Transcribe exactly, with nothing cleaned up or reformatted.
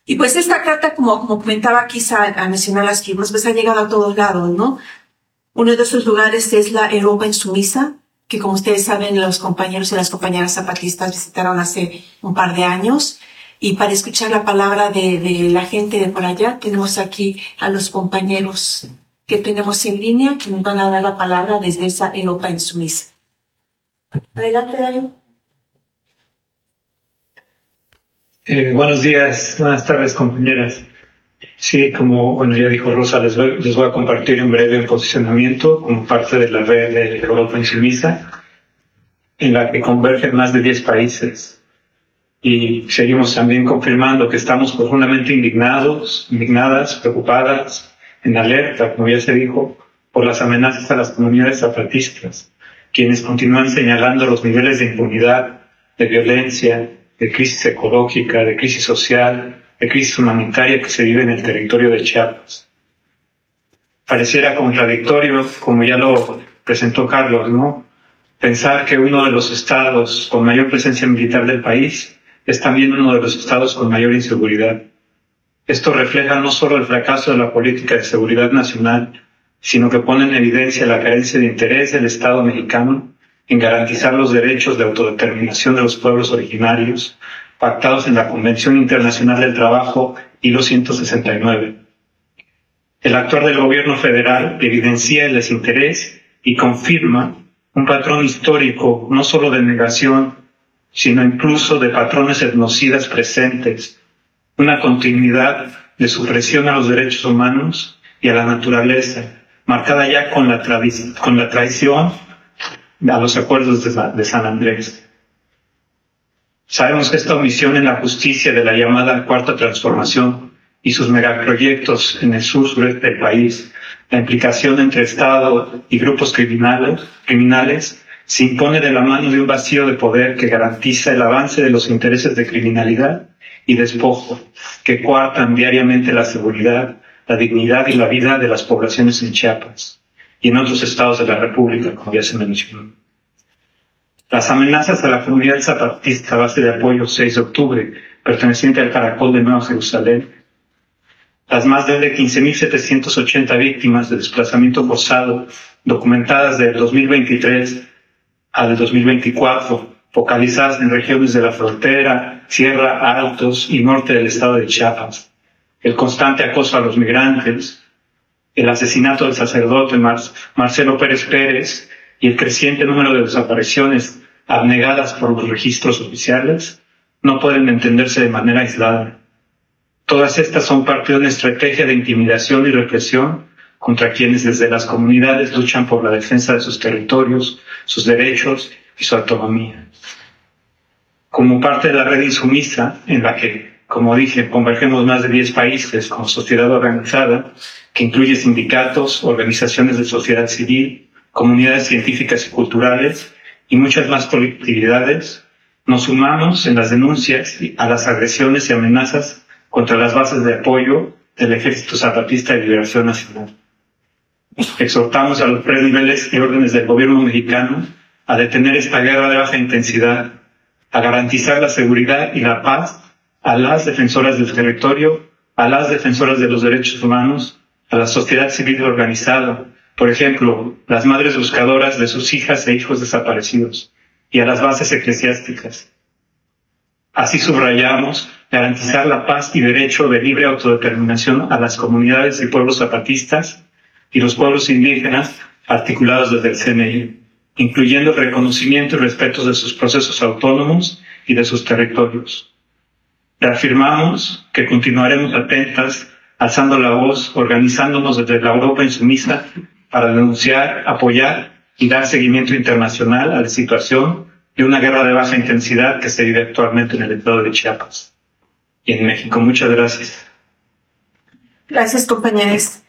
Y pues esta carta, como, como comentaba quizá a mencionar las figuras, pues ha llegado a todos lados, ¿no? Uno de esos lugares es la Europa Insumisa, que como ustedes saben, los compañeros y las compañeras zapatistas visitaron hace un par de años. Y para escuchar la palabra de, de la gente de por allá, tenemos aquí a los compañeros que tenemos en línea, que nos van a dar la palabra desde esa Europa Insumisa. Adelante, Dario. Eh, buenos días, buenas tardes, compañeras. Sí, como bueno ya dijo Rosa, les voy, les voy a compartir un breve posicionamiento como parte de la red de Europa Insumisa, en la que convergen más de diez países. Y seguimos también confirmando que estamos profundamente indignados, indignadas, preocupadas, en alerta, como ya se dijo, por las amenazas a las comunidades zapatistas, quienes continúan señalando los niveles de impunidad, de violencia, de crisis ecológica, de crisis social, de crisis humanitaria que se vive en el territorio de Chiapas. Pareciera contradictorio, como ya lo presentó Carlos, ¿no? Pensar que uno de los estados con mayor presencia militar del país es también uno de los estados con mayor inseguridad. Esto refleja no solo el fracaso de la política de seguridad nacional, sino que pone en evidencia la carencia de interés del Estado mexicano en garantizar los derechos de autodeterminación de los pueblos originarios, pactados en la Convención Internacional del Trabajo I L O ciento sesenta y nueve. El actuar del gobierno federal evidencia el desinterés y confirma un patrón histórico no solo de negación, sino incluso de patrones etnocidas presentes, una continuidad de supresión a los derechos humanos y a la naturaleza, marcada ya con la, con la traición a los acuerdos de, de San Andrés. Sabemos que esta omisión en la justicia de la llamada Cuarta Transformación y sus megaproyectos en el sur-sureste del país, la implicación entre Estado y grupos criminales, criminales se impone de la mano de un vacío de poder que garantiza el avance de los intereses de criminalidad y despojo que coartan diariamente la seguridad, la dignidad y la vida de las poblaciones en Chiapas y en otros estados de la República, como ya se mencionó. Las amenazas a la comunidad zapatista a base de apoyo seis de octubre, perteneciente al Caracol de Nueva Jerusalén, las más de quince mil setecientas ochenta víctimas de desplazamiento forzado documentadas del dos mil veintitrés al dos mil veinticuatro, focalizadas en regiones de la frontera, Sierra, Altos y norte del estado de Chiapas, el constante acoso a los migrantes, el asesinato del sacerdote Mar Marcelo Pérez Pérez y el creciente número de desapariciones abnegadas por los registros oficiales no pueden entenderse de manera aislada. Todas estas son parte de una estrategia de intimidación y represión contra quienes desde las comunidades luchan por la defensa de sus territorios, sus derechos y su autonomía. Como parte de la red insumisa, en la que, como dije, convergemos más de diez países como sociedad organizada, que incluye sindicatos, organizaciones de sociedad civil, comunidades científicas y culturales y muchas más colectividades, nos sumamos en las denuncias a las agresiones y amenazas contra las bases de apoyo del Ejército Zapatista de Liberación Nacional. Exhortamos a los tres niveles y órdenes del gobierno mexicano a detener esta guerra de baja intensidad, a garantizar la seguridad y la paz a las defensoras del territorio, a las defensoras de los derechos humanos, a la sociedad civil organizada, por ejemplo, las madres buscadoras de sus hijas e hijos desaparecidos, y a las bases eclesiásticas. Así subrayamos garantizar la paz y derecho de libre autodeterminación a las comunidades y pueblos zapatistas y los pueblos indígenas articulados desde el C N I, incluyendo el reconocimiento y respeto de sus procesos autónomos y de sus territorios. Reafirmamos que continuaremos atentas, alzando la voz, organizándonos desde la Europa Insumisa para denunciar, apoyar y dar seguimiento internacional a la situación de una guerra de baja intensidad que se vive actualmente en el estado de Chiapas y en México. Muchas gracias. Gracias, compañeros.